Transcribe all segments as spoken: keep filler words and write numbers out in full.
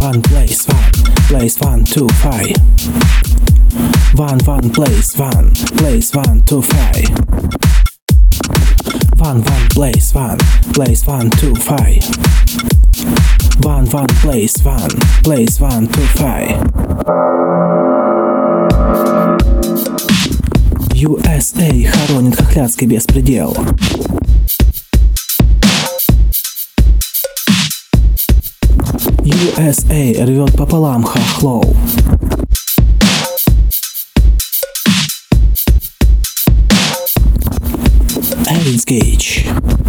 one place one, place one two five. One one place one, place one two five. One one place one, place one two five. One one place one, place one two five. ю эс эй хоронит хохлядский беспредел. ю эс эй рвет пополам хохлов. Эйс Гейдж.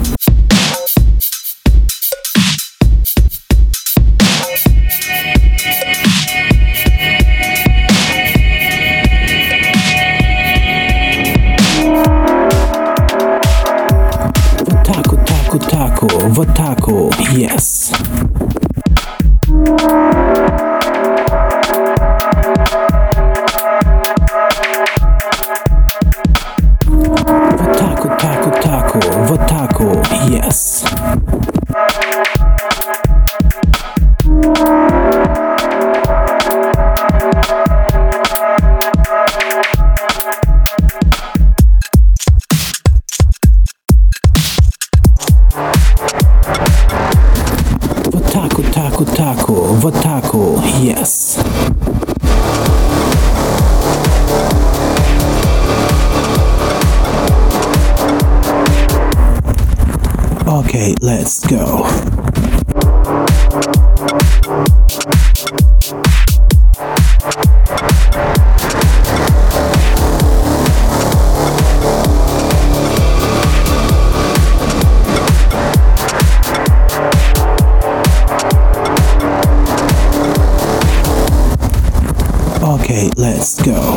Вот так, вот так, вот так, вот так, yes. Вот так, вот так, вот так, вот так, yes. Вот так, вот так, вот так, вот так, yes. Okay, let's go. Okay, let's go.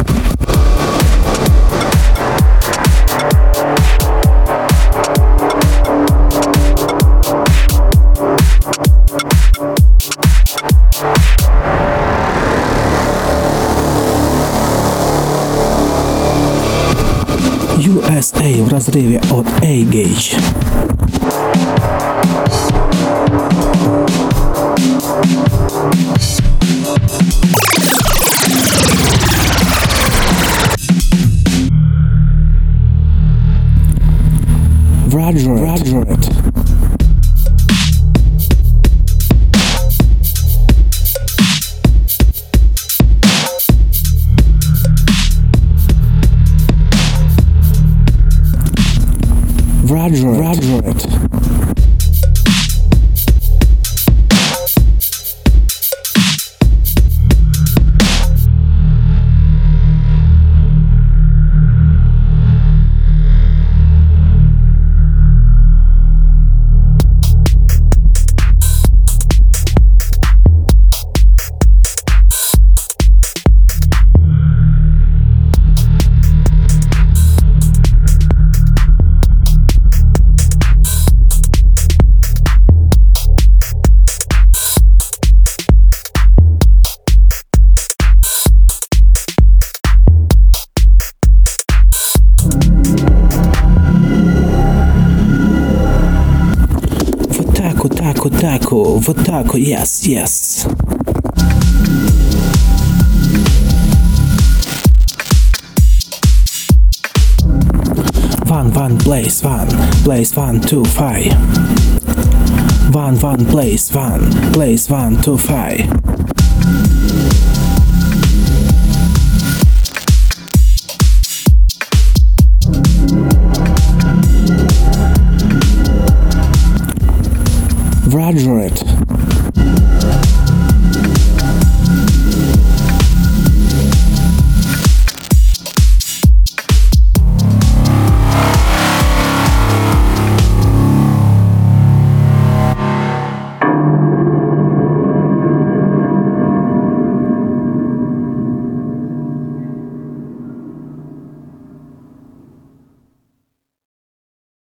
ю эс эй в разрыве от Эйс Гейдж. Roger, Roger it. Roger, Roger it. Вот так, вот так, вот так, yes, yes. One, one, place, one, place, one, two, five. One, one, place, one, place, one, two, five. Roger it.